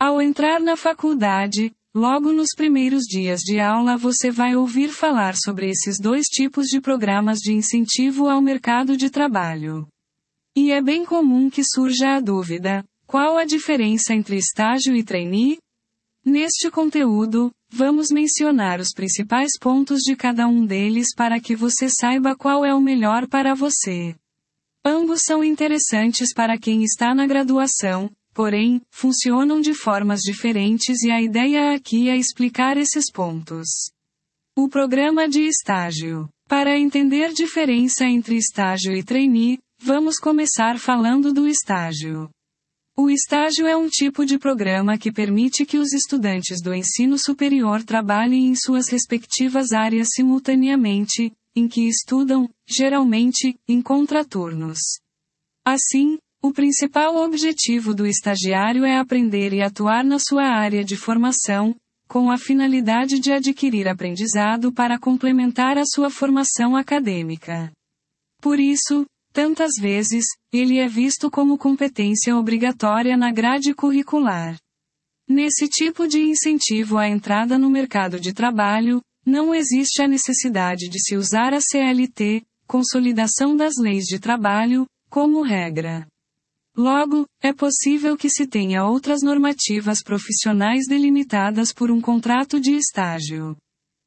Ao entrar na faculdade, logo nos primeiros dias de aula você vai ouvir falar sobre esses dois tipos de programas de incentivo ao mercado de trabalho. E é bem comum que surja a dúvida: qual a diferença entre estágio e trainee? Neste conteúdo, vamos mencionar os principais pontos de cada um deles para que você saiba qual é o melhor para você. Ambos são interessantes para quem está na graduação, porém, funcionam de formas diferentes e a ideia aqui é explicar esses pontos. O programa de estágio. Para entender a diferença entre estágio e trainee, vamos começar falando do estágio. O estágio é um tipo de programa que permite que os estudantes do ensino superior trabalhem em suas respectivas áreas simultaneamente, em que estudam, geralmente, em contraturnos. Assim, o principal objetivo do estagiário é aprender e atuar na sua área de formação, com a finalidade de adquirir aprendizado para complementar a sua formação acadêmica. Por isso, tantas vezes, ele é visto como competência obrigatória na grade curricular. Nesse tipo de incentivo à entrada no mercado de trabalho, não existe a necessidade de se usar a CLT, Consolidação das Leis de Trabalho, como regra. Logo, é possível que se tenha outras normativas profissionais delimitadas por um contrato de estágio.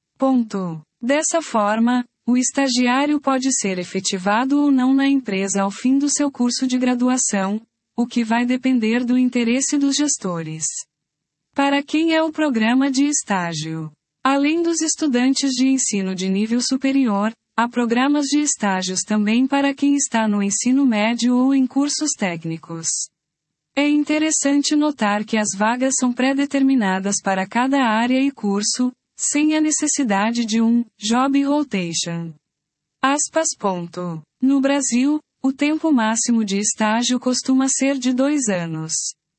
Dessa forma, o estagiário pode ser efetivado ou não na empresa ao fim do seu curso de graduação, o que vai depender do interesse dos gestores. Para quem é o programa de estágio? Além dos estudantes de ensino de nível superior, há programas de estágios também para quem está no ensino médio ou em cursos técnicos. É interessante notar que as vagas são pré-determinadas para cada área e curso, sem a necessidade de um job rotation. No Brasil, o tempo máximo de estágio costuma ser de 2 anos.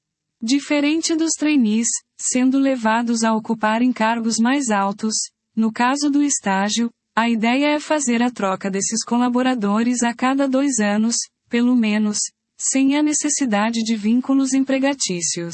Diferente dos trainees, sendo levados a ocupar encargos mais altos, no caso do estágio, a ideia é fazer a troca desses colaboradores a cada 2 anos, pelo menos, sem a necessidade de vínculos empregatícios.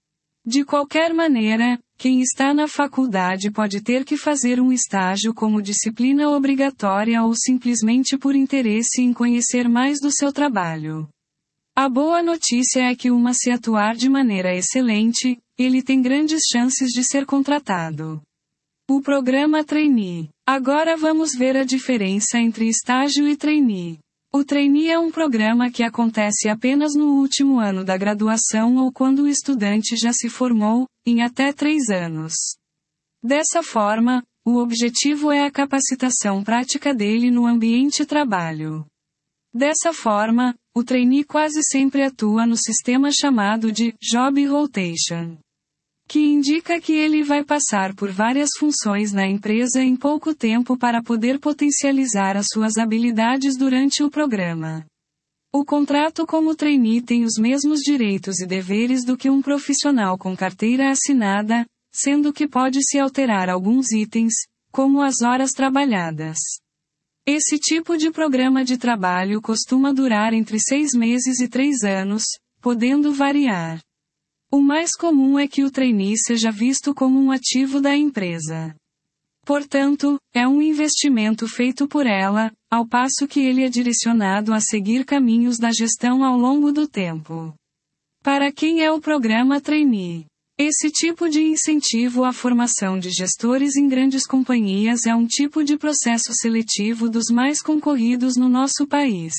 De qualquer maneira, quem está na faculdade pode ter que fazer um estágio como disciplina obrigatória ou simplesmente por interesse em conhecer mais do seu trabalho. A boa notícia é que se atuar de maneira excelente, ele tem grandes chances de ser contratado. O programa trainee. Agora vamos ver a diferença entre estágio e trainee. O trainee é um programa que acontece apenas no último ano da graduação ou quando o estudante já se formou, em até 3 anos. Dessa forma, o objetivo é a capacitação prática dele no ambiente de trabalho. Dessa forma, o trainee quase sempre atua no sistema chamado de job rotation, que indica que ele vai passar por várias funções na empresa em pouco tempo para poder potencializar as suas habilidades durante o programa. O contrato como trainee tem os mesmos direitos e deveres do que um profissional com carteira assinada, sendo que pode-se alterar alguns itens, como as horas trabalhadas. Esse tipo de programa de trabalho costuma durar entre 6 meses e 3 anos, podendo variar. O mais comum é que o trainee seja visto como um ativo da empresa. Portanto, é um investimento feito por ela, ao passo que ele é direcionado a seguir caminhos da gestão ao longo do tempo. Para quem é o programa trainee? Esse tipo de incentivo à formação de gestores em grandes companhias é um tipo de processo seletivo dos mais concorridos no nosso país.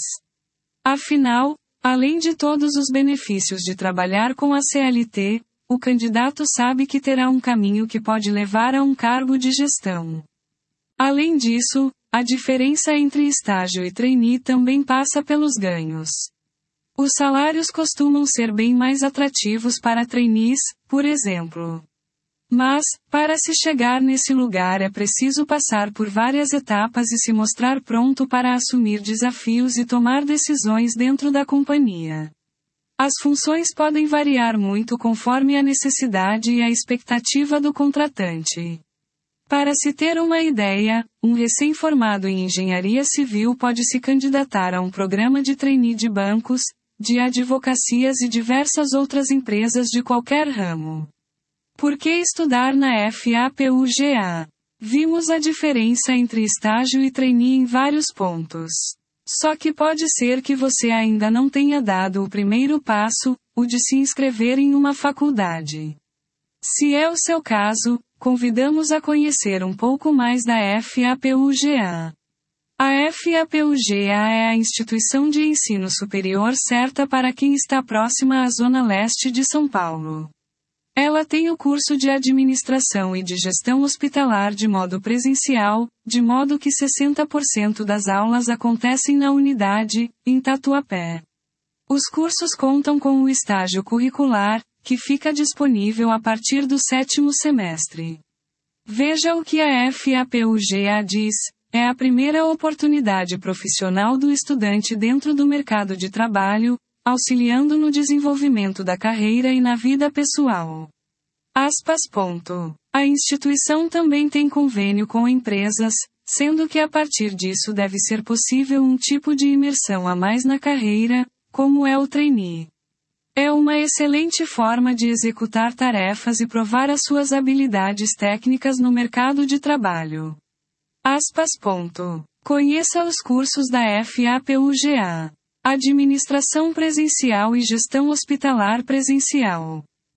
Afinal, além de todos os benefícios de trabalhar com a CLT, o candidato sabe que terá um caminho que pode levar a um cargo de gestão. Além disso, a diferença entre estágio e trainee também passa pelos ganhos. Os salários costumam ser bem mais atrativos para trainees, por exemplo. Mas, para se chegar nesse lugar é preciso passar por várias etapas e se mostrar pronto para assumir desafios e tomar decisões dentro da companhia. As funções podem variar muito conforme a necessidade e a expectativa do contratante. Para se ter uma ideia, um recém-formado em engenharia civil pode se candidatar a um programa de trainee de bancos, de advocacias e diversas outras empresas de qualquer ramo. Por que estudar na FAPUGA? Vimos a diferença entre estágio e trainee em vários pontos. Só que pode ser que você ainda não tenha dado o primeiro passo, o de se inscrever em uma faculdade. Se é o seu caso, convidamos a conhecer um pouco mais da FAPUGA. A FAPUGA é a instituição de ensino superior certa para quem está próxima à Zona Leste de São Paulo. Ela tem o curso de Administração e de Gestão Hospitalar de modo presencial, de modo que 60% das aulas acontecem na unidade, em Tatuapé. Os cursos contam com o estágio curricular, que fica disponível a partir do 7º semestre. Veja o que a FAPUGA diz: é a primeira oportunidade profissional do estudante dentro do mercado de trabalho, auxiliando no desenvolvimento da carreira e na vida pessoal. A instituição também tem convênio com empresas, sendo que a partir disso deve ser possível um tipo de imersão a mais na carreira, como é o trainee. É uma excelente forma de executar tarefas e provar as suas habilidades técnicas no mercado de trabalho. Conheça os cursos da FAPUGA. Administração presencial e gestão hospitalar presencial.